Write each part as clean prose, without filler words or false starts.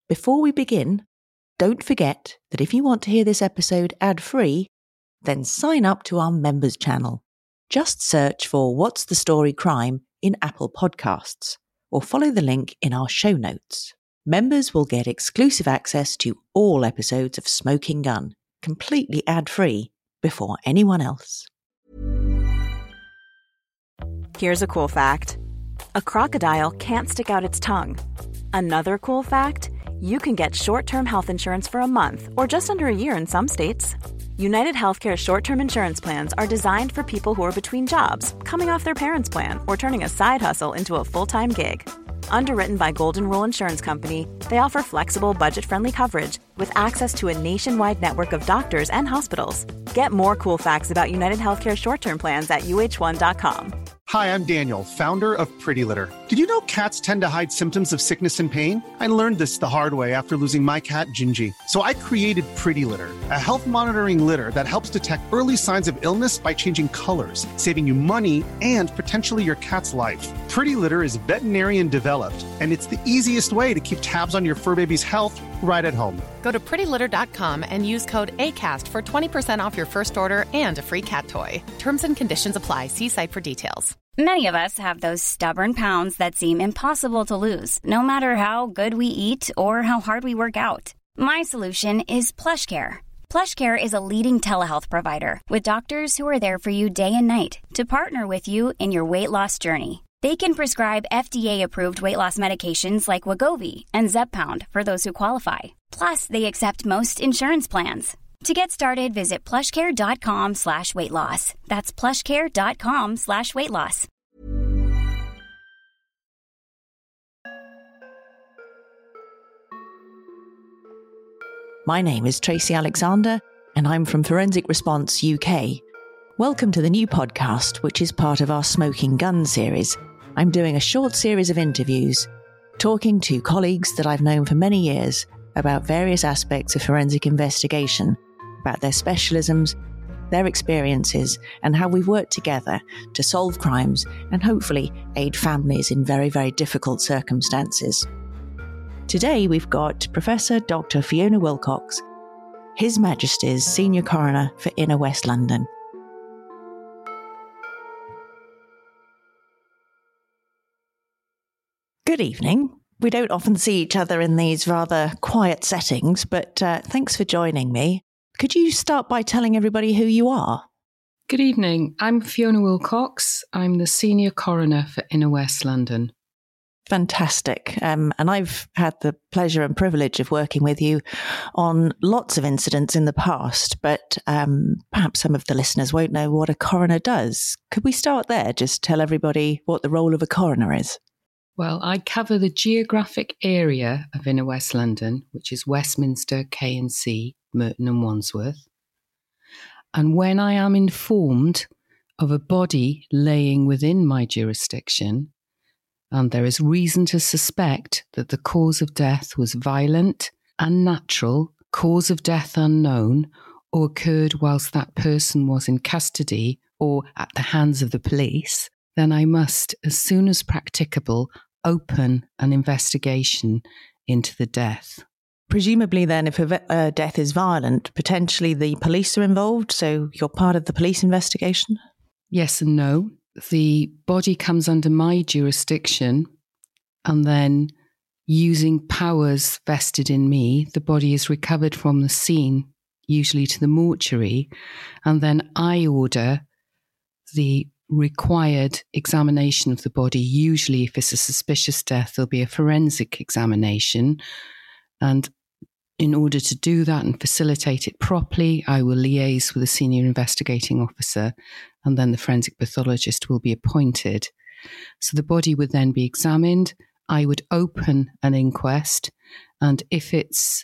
Before we begin, don't forget that if you want to hear this episode ad-free, then sign up to our members channel. Just search for What's the Story Crime in Apple Podcasts, or follow the link in our show notes. Members will get exclusive access to all episodes of Smoking Gun, completely ad-free, before anyone else. Here's a cool fact. A crocodile can't stick out its tongue. Another cool fact, you can get short-term health insurance for a month or just under a year in some states. United Healthcare short-term insurance plans are designed for people who are between jobs, coming off their parents' plan, or turning a side hustle into a full-time gig. Underwritten by Golden Rule Insurance Company, they offer flexible, budget-friendly coverage with access to a nationwide network of doctors and hospitals. Get more cool facts about United Healthcare short-term plans at uh1.com. Hi, I'm Daniel, founder of Pretty Litter. Did you know cats tend to hide symptoms of sickness and pain? I learned this the hard way after losing my cat, Gingy. So I created Pretty Litter, a health monitoring litter that helps detect early signs of illness by changing colors, saving you money and potentially your cat's life. Pretty Litter is veterinarian developed, and it's the easiest way to keep tabs on your fur baby's health right at home. Go to prettylitter.com and use code ACAST for 20% off your first order and a free cat toy. Terms and conditions apply. See site for details. Many of us have those stubborn pounds that seem impossible to lose, no matter how good we eat or how hard we work out. My solution is PlushCare. PlushCare is a leading telehealth provider with doctors who are there for you day and night to partner with you in your weight loss journey. They can prescribe FDA-approved weight loss medications like Wegovy and Zepbound for those who qualify. Plus, they accept most insurance plans. To get started, visit plushcare.com/weightloss. That's plushcare.com/weightloss. My name is Tracy Alexander, and I'm from Forensic Response UK. Welcome to the new podcast, which is part of our Smoking Gun series. I'm doing a short series of interviews, talking to colleagues that I've known for many years about various aspects of forensic investigation, about their specialisms, their experiences, and how we've worked together to solve crimes and hopefully aid families in very, very difficult circumstances. Today we've got Professor Dr. Fiona Wilcox, His Majesty's Senior Coroner for Inner West London. Good evening. We don't often see each other in these rather quiet settings, but thanks for joining me. Could you start by telling everybody who you are? Good evening. I'm Fiona Wilcox. I'm the Senior Coroner for Inner West London. Fantastic. And I've had the pleasure and privilege of working with you on lots of incidents in the past, but perhaps some of the listeners won't know what a coroner does. Could we start there? Just tell everybody what the role of a coroner is. Well, I cover the geographic area of Inner West London, which is Westminster, K&C, Merton and Wandsworth. And when I am informed of a body laying within my jurisdiction, and there is reason to suspect that the cause of death was violent, unnatural, cause of death unknown, or occurred whilst that person was in custody or at the hands of the police, then I must, as soon as practicable, open an investigation into the death. Presumably then, if a death is violent, potentially the police are involved, so you're part of the police investigation? Yes and no. The body comes under my jurisdiction, and then using powers vested in me, the body is recovered from the scene, usually to the mortuary, and then I order the required examination of the body. Usually, if it's a suspicious death, there'll be a forensic examination. And in order to do that and facilitate it properly, I will liaise with a senior investigating officer, and then the forensic pathologist will be appointed. So the body would then be examined. I would open an inquest, and if it's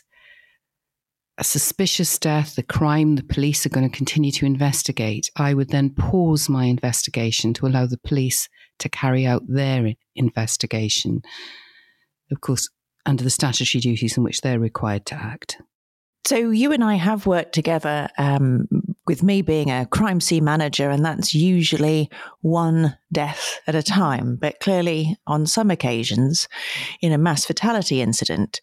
a suspicious death, the crime the police are going to continue to investigate, I would then pause my investigation to allow the police to carry out their investigation, of course, under the statutory duties in which they're required to act. So you and I have worked together, with me being a crime scene manager, and that's usually one death at a time. But clearly, on some occasions, in a mass fatality incident,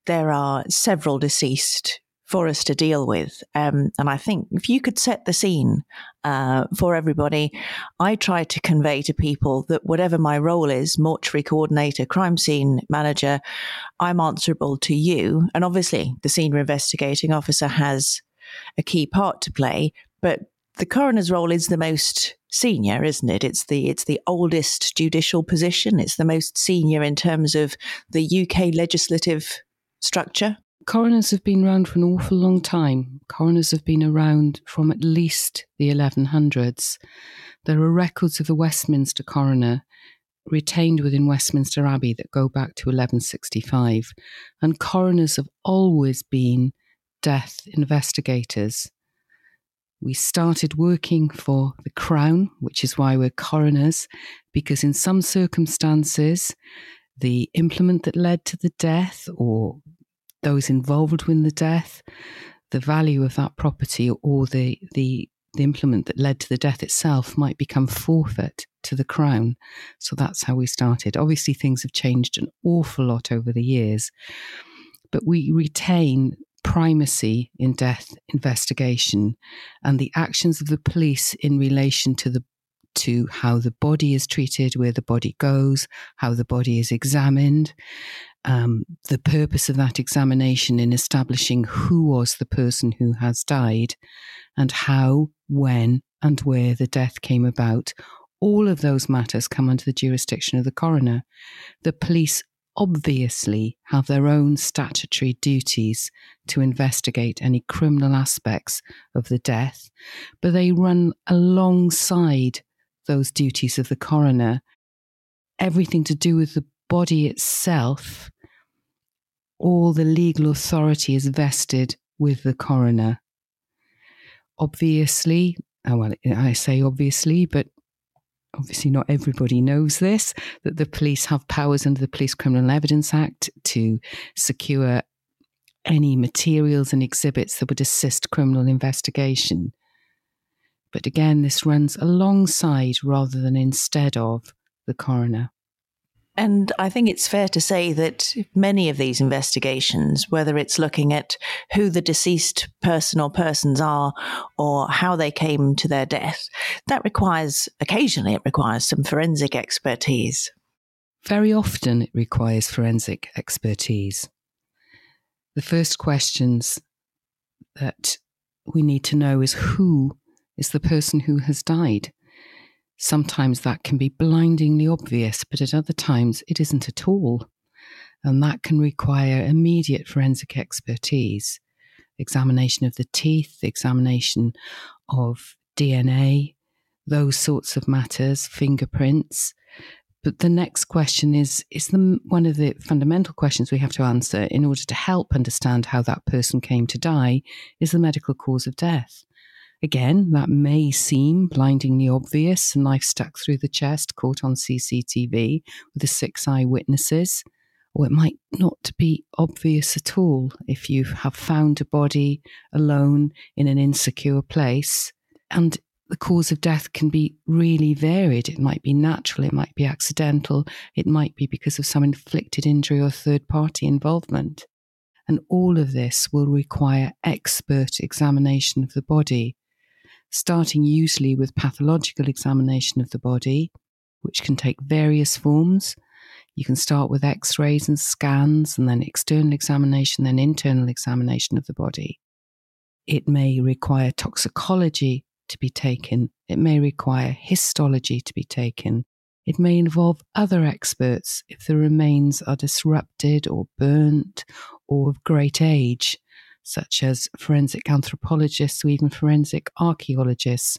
there are several deceased for us to deal with. And I think if you could set the scene for everybody, I try to convey to people that whatever my role is, mortuary coordinator, crime scene manager, I'm answerable to you. And obviously the senior investigating officer has a key part to play, but the coroner's role is the most senior, isn't it? It's the oldest judicial position. It's the most senior in terms of the UK legislative structure. Coroners have been around for an awful long time. Coroners have been around from at least the 1100s. There are records of the Westminster coroner retained within Westminster Abbey that go back to 1165. And coroners have always been death investigators. We started working for the Crown, which is why we're coroners, because in some circumstances, the implement that led to the death or those involved in the death, the value of that property or the implement that led to the death itself might become forfeit to the Crown. So that's how we started. Obviously, things have changed an awful lot over the years, but we retain primacy in death investigation and the actions of the police in relation to how the body is treated, where the body goes, how the body is examined, the purpose of that examination in establishing who was the person who has died and how, when and where the death came about. All of those matters come under the jurisdiction of the coroner. The police obviously have their own statutory duties to investigate any criminal aspects of the death, but they run alongside those duties of the coroner. Everything to do with the body itself, all the legal authority is vested with the coroner. Obviously, I say obviously, but obviously not everybody knows this, that the police have powers under the Police Criminal Evidence Act to secure any materials and exhibits that would assist criminal investigation. But again, this runs alongside rather than instead of the coroner. And I think it's fair to say that many of these investigations, whether it's looking at who the deceased person or persons are or how they came to their death, occasionally it requires some forensic expertise. Very often it requires forensic expertise. The first questions that we need to know is who is the person who has died. Sometimes that can be blindingly obvious, but at other times it isn't at all. And that can require immediate forensic expertise, examination of the teeth, examination of DNA, those sorts of matters, fingerprints. But the next question is one of the fundamental questions we have to answer in order to help understand how that person came to die is the medical cause of death. Again, that may seem blindingly obvious, a knife stuck through the chest, caught on CCTV with the 6 eyewitnesses, or it might not be obvious at all if you have found a body alone in an insecure place. And the cause of death can be really varied. It might be natural, it might be accidental, it might be because of some inflicted injury or third-party involvement. And all of this will require expert examination of the body, starting usually with pathological examination of the body, which can take various forms. You can start with x-rays and scans, and then external examination, then internal examination of the body. It may require toxicology to be taken. It may require histology to be taken. It may involve other experts if the remains are disrupted or burnt or of great age, such as forensic anthropologists or even forensic archaeologists.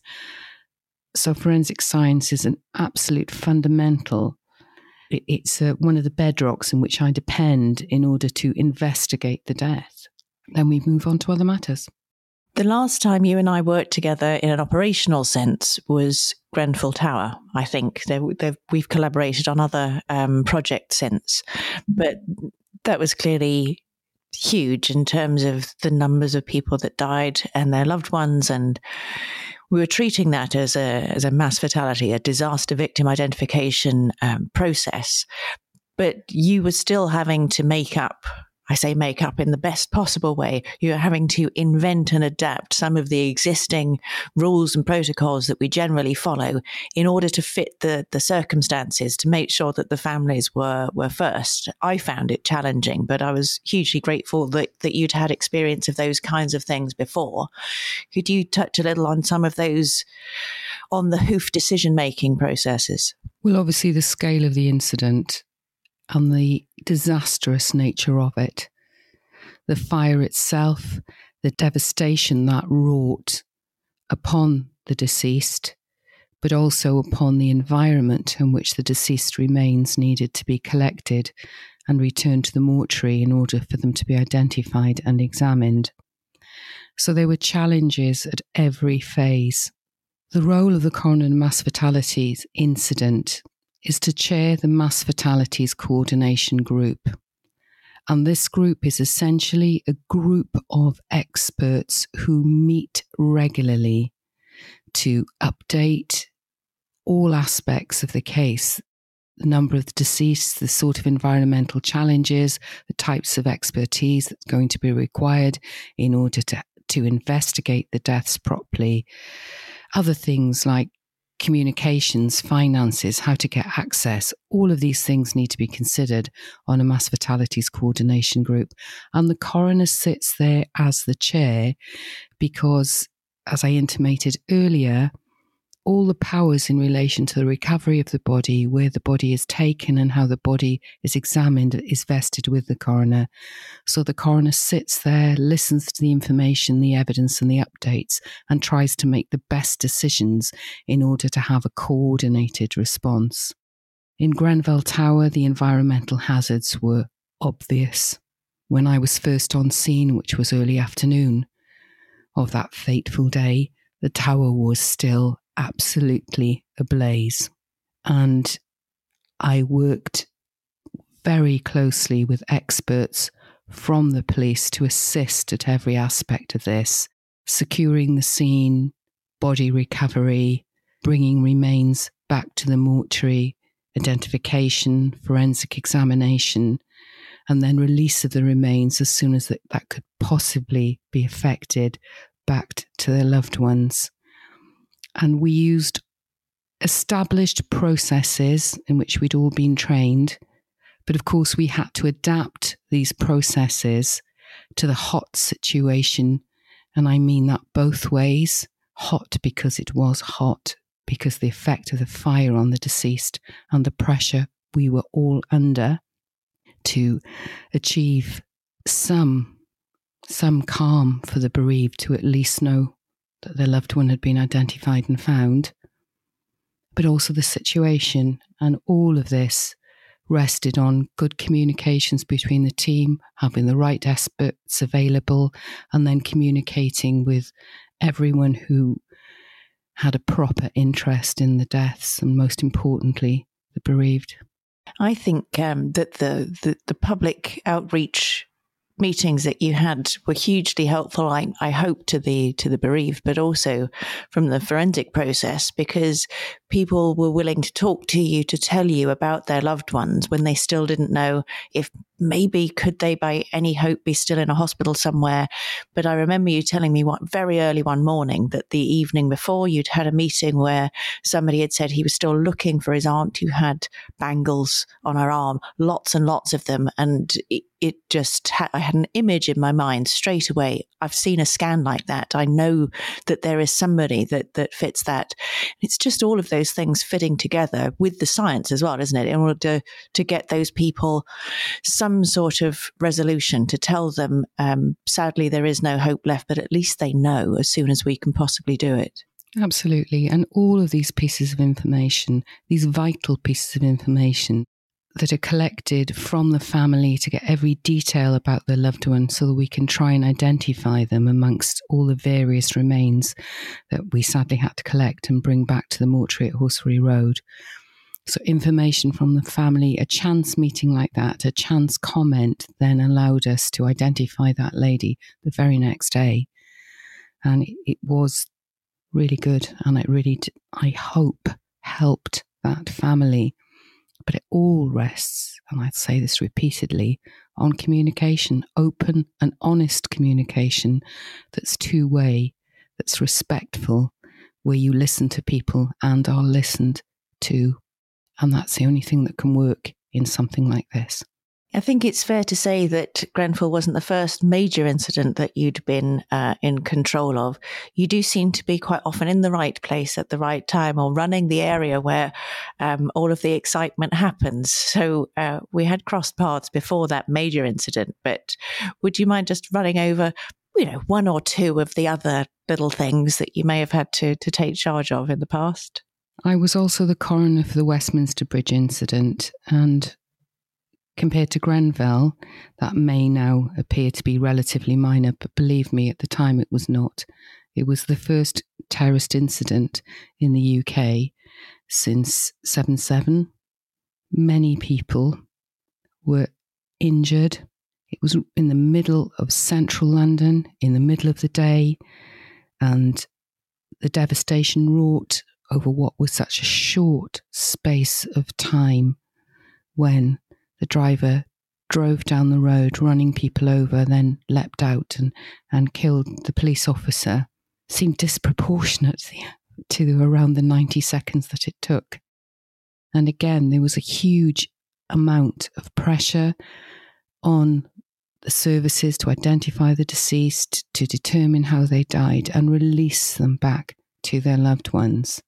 So forensic science is an absolute fundamental. It's one of the bedrocks in which I depend in order to investigate the death. Then we move on to other matters. The last time you and I worked together in an operational sense was Grenfell Tower, I think. We've collaborated on other projects since, but that was clearly huge in terms of the numbers of people that died and their loved ones, and we were treating that as a mass fatality, a disaster victim identification process. But you were still having to make up, I say make up in the best possible way. You're having to invent and adapt some of the existing rules and protocols that we generally follow in order to fit the circumstances, to make sure that the families were first. I found it challenging, but I was hugely grateful that you'd had experience of those kinds of things before. Could you touch a little on some of those on the hoof decision-making processes? Well, obviously the scale of the incident and the disastrous nature of it, the fire itself, the devastation that wrought upon the deceased, but also upon the environment in which the deceased remains needed to be collected and returned to the mortuary in order for them to be identified and examined. So there were challenges at every phase. The role of the coroner in mass fatalities incident is to chair the Mass Fatalities Coordination Group. And this group is essentially a group of experts who meet regularly to update all aspects of the case, the number of the deceased, the sort of environmental challenges, the types of expertise that's going to be required in order to investigate the deaths properly, other things like communications, finances, how to get access. All of these things need to be considered on a mass fatalities coordination group. And the coroner sits there as the chair because, as I intimated earlier, all the powers in relation to the recovery of the body, where the body is taken and how the body is examined, is vested with the coroner. So the coroner sits there, listens to the information, the evidence and the updates, and tries to make the best decisions in order to have a coordinated response. In Grenfell Tower, the environmental hazards were obvious. When I was first on scene, which was early afternoon of that fateful day, the tower was still absolutely ablaze. And I worked very closely with experts from the police to assist at every aspect of this, securing the scene, body recovery, bringing remains back to the mortuary, identification, forensic examination, and then release of the remains as soon as that could possibly be effected back to their loved ones. And we used established processes in which we'd all been trained. But of course, we had to adapt these processes to the hot situation. And I mean that both ways. Hot because it was hot, because the effect of the fire on the deceased and the pressure we were all under to achieve some calm for the bereaved to at least know that their loved one had been identified and found, but also the situation. And all of this rested on good communications between the team, having the right experts available, and then communicating with everyone who had a proper interest in the deaths, and most importantly, the bereaved. I think that the public outreach meetings that you had were hugely helpful, I hope, to the bereaved, but also from the forensic process, because people were willing to talk to you, to tell you about their loved ones when they still didn't know if maybe could they by any hope be still in a hospital somewhere. But I remember you telling me very early one morning that the evening before you'd had a meeting where somebody had said he was still looking for his aunt who had bangles on her arm, lots and lots of them. And it just I had an image in my mind straight away. I've seen a scan like that. I know that there is somebody that fits that. It's just all of those things fitting together with the science as well, isn't it? In order to get those people some sort of resolution, to tell them, sadly, there is no hope left, but at least they know as soon as we can possibly do it. Absolutely. And all of these pieces of information, these vital pieces of information that are collected from the family to get every detail about their loved one so that we can try and identify them amongst all the various remains that we sadly had to collect and bring back to the mortuary at Horseferry Road. So information from the family, a chance meeting like that, a chance comment then allowed us to identify that lady the very next day. And it was really good, and it really, I hope, helped that family. But it all rests, and I say this repeatedly, on communication, open and honest communication that's two-way, that's respectful, where you listen to people and are listened to. And that's the only thing that can work in something like this. I think it's fair to say that Grenfell wasn't the first major incident that you'd been in control of. You do seem to be quite often in the right place at the right time, or running the area where all of the excitement happens. So we had crossed paths before that major incident, but would you mind just running over, one or two of the other little things that you may have had to take charge of in the past? I was also the coroner for the Westminster Bridge incident, and compared to Grenfell, that may now appear to be relatively minor, but believe me, at the time it was not. It was the first terrorist incident in the UK since 7/7. Many people were injured. It was in the middle of central London, in the middle of the day, and the devastation wrought over what was such a short space of time, when the driver drove down the road, running people over, then leapt out and killed the police officer, seemed disproportionate to around the 90 seconds that it took. And again, there was a huge amount of pressure on the services to identify the deceased, to determine how they died and release them back to their loved ones.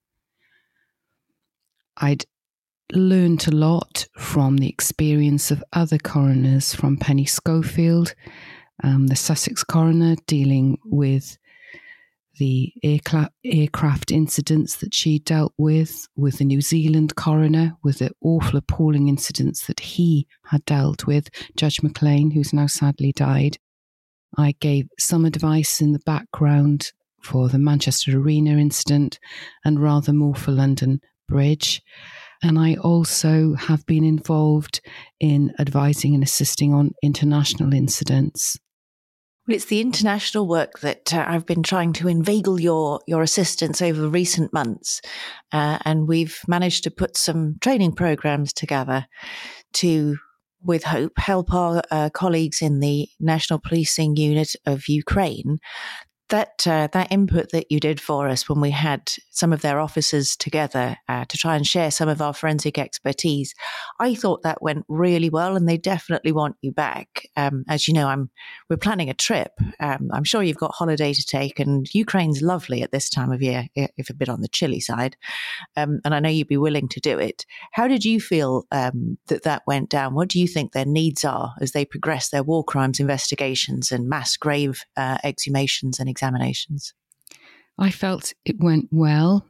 I'd learned a lot from the experience of other coroners, from Penny Schofield, the Sussex coroner, dealing with the aircraft incidents that she dealt with the New Zealand coroner, with the awful, appalling incidents that he had dealt with, Judge McLean, who's now sadly died. I gave some advice in the background for the Manchester Arena incident, and rather more for London Bridge. And I also have been involved in advising and assisting on international incidents. Well, it's the international work that I've been trying to inveigle your assistance over recent months. And we've managed to put some training programs together to, with hope, help our colleagues in the National Policing Unit of Ukraine. That input that you did for us when we had some of their officers together to try and share some of our forensic expertise, I thought that went really well, and they definitely want you back. As you know, we're planning a trip. I'm sure you've got holiday to take, and Ukraine's lovely at this time of year, if a bit on the chilly side. And I know you'd be willing to do it. How did you feel that went down? What do you think their needs are as they progress their war crimes investigations and mass grave exhumations and examinations? I felt it went well.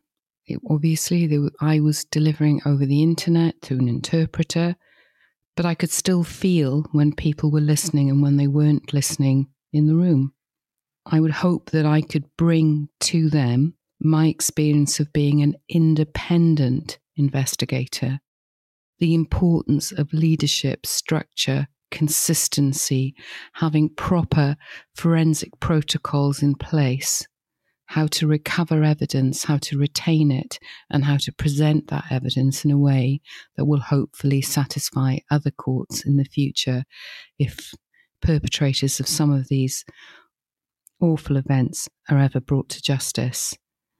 I was delivering over the internet to an interpreter, but I could still feel when people were listening and when they weren't listening in the room. I would hope that I could bring to them my experience of being an independent investigator, the importance of leadership, structure, consistency, having proper forensic protocols in place, how to recover evidence, how to retain it, and how to present that evidence in a way that will hopefully satisfy other courts in the future if perpetrators of some of these awful events are ever brought to justice.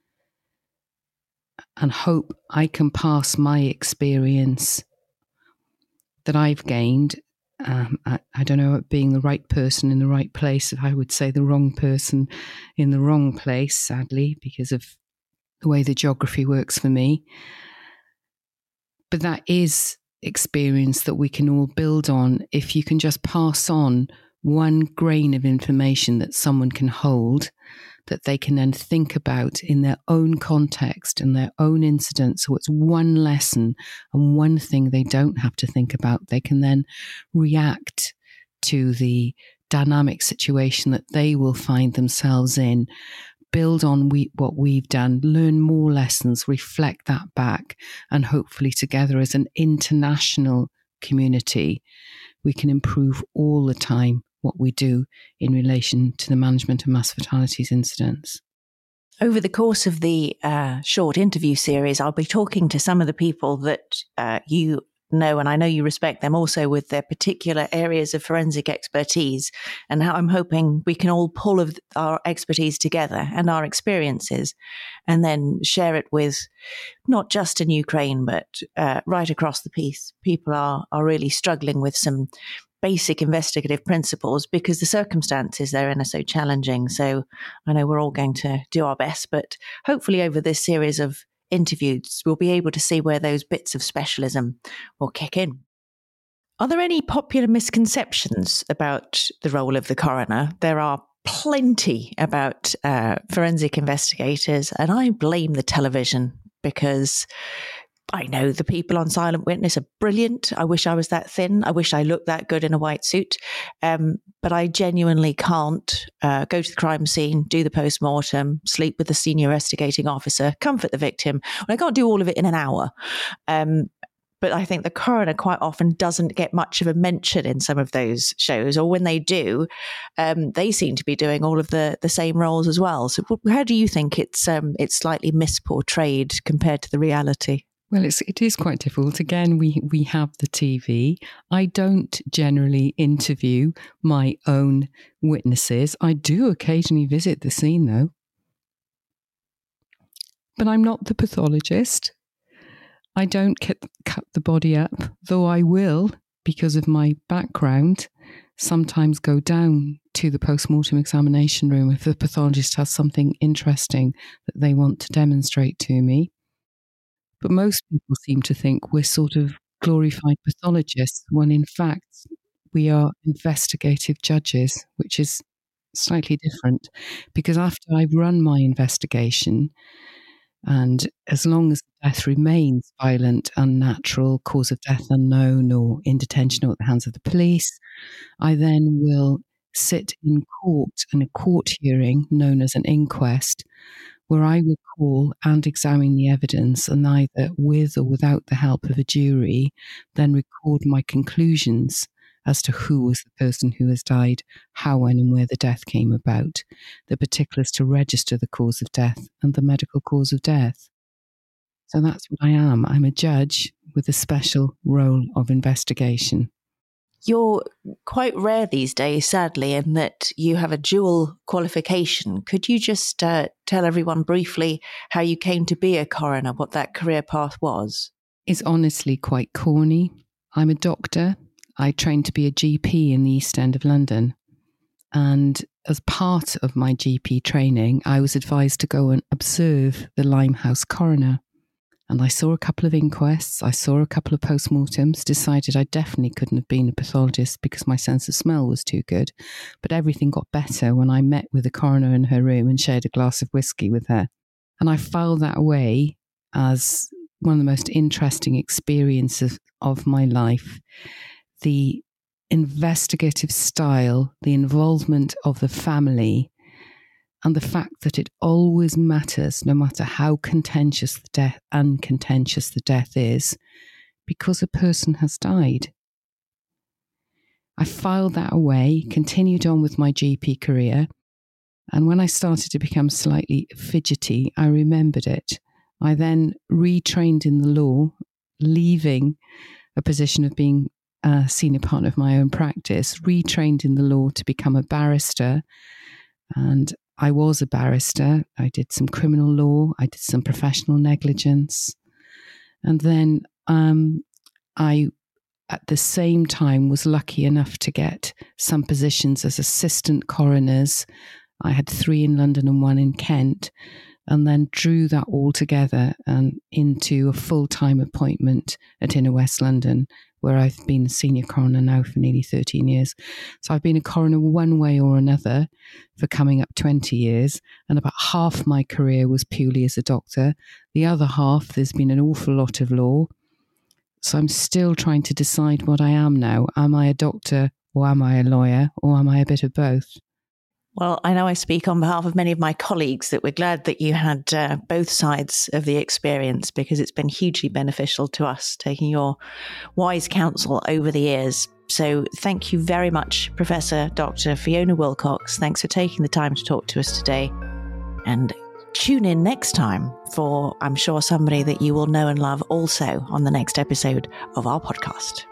And hope I can pass my experience that I've gained. I don't know, being the right person in the right place. I would say the wrong person in the wrong place, sadly, because of the way the geography works for me. But that is experience that we can all build on if you can just pass on one grain of information that someone can hold, that they can then think about in their own context and their own incident. So it's one lesson and one thing they don't have to think about. They can then react to the dynamic situation that they will find themselves in, build on what we've done, learn more lessons, reflect that back, and hopefully together as an international community, we can improve all the time what we do in relation to the management of mass fatalities incidents. Over the course of the short interview series, I'll be talking to some of the people that you know, and I know you respect them also, with their particular areas of forensic expertise. And how I'm hoping we can all pull of our expertise together and our experiences and then share it with not just in Ukraine, but right across the piece. People are really struggling with some basic investigative principles because the circumstances they're in are so challenging. So I know we're all going to do our best, but hopefully over this series of interviews, we'll be able to see where those bits of specialism will kick in. Are there any popular misconceptions about the role of the coroner? There are plenty about forensic investigators, and I blame the television because I know the people on Silent Witness are brilliant. I wish I was that thin. I wish I looked that good in a white suit. But I genuinely can't go to the crime scene, do the post-mortem, sleep with the senior investigating officer, comfort the victim. I can't do all of it in an hour. But I think the coroner quite often doesn't get much of a mention in some of those shows, or when they do, they seem to be doing all of the same roles as well. So how do you think it's slightly misportrayed compared to the reality? Well, it is quite difficult. Again, we have the TV. I don't generally interview my own witnesses. I do occasionally visit the scene, though. But I'm not the pathologist. I don't cut the body up, though I will, because of my background, sometimes go down to the post-mortem examination room if the pathologist has something interesting that they want to demonstrate to me. But most people seem to think we're sort of glorified pathologists, when in fact we are investigative judges, which is slightly different. Because after I've run my investigation, and as long as the death remains violent, unnatural, cause of death unknown, or in detention or at the hands of the police, I then will sit in court in a court hearing known as an inquest, where I will call and examine the evidence, and either with or without the help of a jury, then record my conclusions as to who was the person who has died, how, when and where the death came about, the particulars to register the cause of death and the medical cause of death. So that's what I am. I'm a judge with a special role of investigation. You're quite rare these days, sadly, in that you have a dual qualification. Could you just tell everyone briefly how you came to be a coroner, what that career path was? It's honestly quite corny. I'm a doctor. I trained to be a GP in the East End of London. And as part of my GP training, I was advised to go and observe the Limehouse coroner. And I saw a couple of inquests, I saw a couple of postmortems, decided I definitely couldn't have been a pathologist because my sense of smell was too good. But everything got better when I met with the coroner in her room and shared a glass of whiskey with her. And I filed that away as one of the most interesting experiences of my life. The investigative style, the involvement of the family, and the fact that it always matters, no matter how uncontentious the death is, because a person has died. I filed that away, continued on with my GP career, and when I started to become slightly fidgety, I remembered it. I then retrained in the law, leaving a position of being a senior partner of my own practice, retrained in the law to become a barrister, and I was a barrister. I did some criminal law. I did some professional negligence. And then I, at the same time, was lucky enough to get some positions as assistant coroners. I had 3 in London and 1 in Kent, and then drew that all together and into a full-time appointment at Inner West London, where I've been a senior coroner now for nearly 13 years. So I've been a coroner one way or another for coming up 20 years, and about half my career was purely as a doctor. The other half, there's been an awful lot of law. So I'm still trying to decide what I am now. Am I a doctor, or am I a lawyer, or am I a bit of both? Well, I know I speak on behalf of many of my colleagues that we're glad that you had both sides of the experience, because it's been hugely beneficial to us, taking your wise counsel over the years. So thank you very much, Professor Dr. Fiona Wilcox. Thanks for taking the time to talk to us today. And Tune in next time for, I'm sure, somebody that you will know and love also on the next episode of our podcast.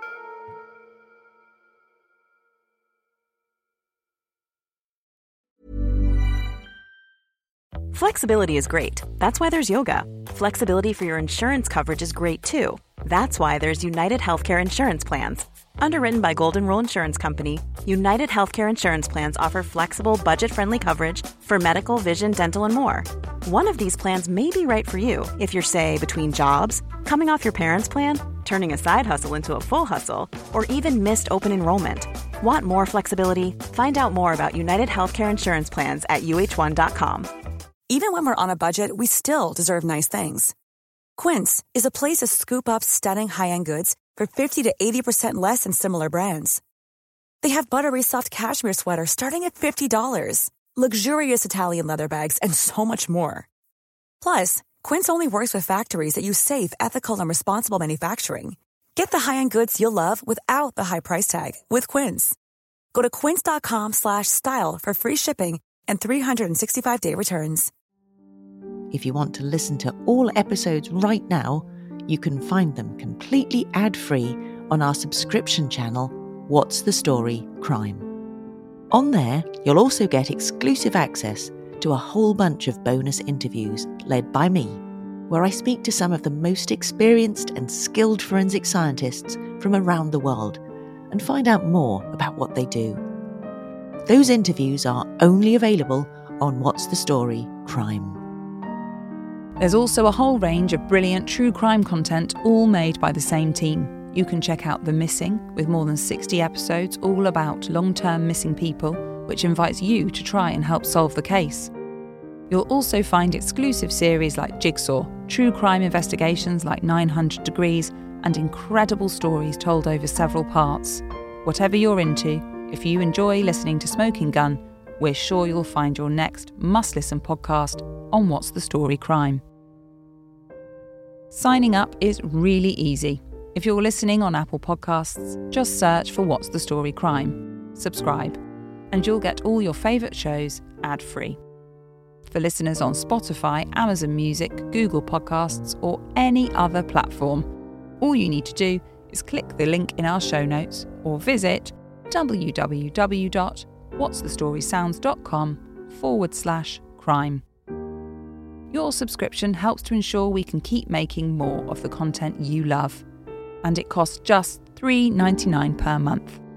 Flexibility is great. That's why there's yoga. Flexibility for your insurance coverage is great too. That's why there's United Healthcare Insurance Plans. Underwritten by Golden Rule Insurance Company, United Healthcare Insurance Plans offer flexible, budget-friendly coverage for medical, vision, dental, and more. One of these plans may be right for you if you're, say, between jobs, coming off your parents' plan, turning a side hustle into a full hustle, or even missed open enrollment. Want more flexibility? Find out more about United Healthcare Insurance Plans at uh1.com. Even when we're on a budget, we still deserve nice things. Quince is a place to scoop up stunning high-end goods for 50 to 80% less than similar brands. They have buttery soft cashmere sweaters starting at $50, luxurious Italian leather bags, and so much more. Plus, Quince only works with factories that use safe, ethical, and responsible manufacturing. Get the high-end goods you'll love without the high price tag with Quince. Go to quince.com/style for free shipping and 365-day returns. If you want to listen to all episodes right now, you can find them completely ad-free on our subscription channel, What's the Story? Crime. On there, you'll also get exclusive access to a whole bunch of bonus interviews led by me, where I speak to some of the most experienced and skilled forensic scientists from around the world and find out more about what they do. Those interviews are only available on What's the Story? Crime. There's also a whole range of brilliant true crime content, all made by the same team. You can check out The Missing, with more than 60 episodes all about long-term missing people, which invites you to try and help solve the case. You'll also find exclusive series like Jigsaw, true crime investigations like 900 Degrees, and incredible stories told over several parts. Whatever you're into, if you enjoy listening to Smoking Gun, we're sure you'll find your next must-listen podcast on What's the Story? Crime. Signing up is really easy. If you're listening on Apple Podcasts, just search for What's the Story? Crime, subscribe, and you'll get all your favourite shows ad-free. For listeners on Spotify, Amazon Music, Google Podcasts, or any other platform, all you need to do is click the link in our show notes or visit www.whatsthestorysounds.com/crime. Your subscription helps to ensure we can keep making more of the content you love, and it costs just $3.99 per month.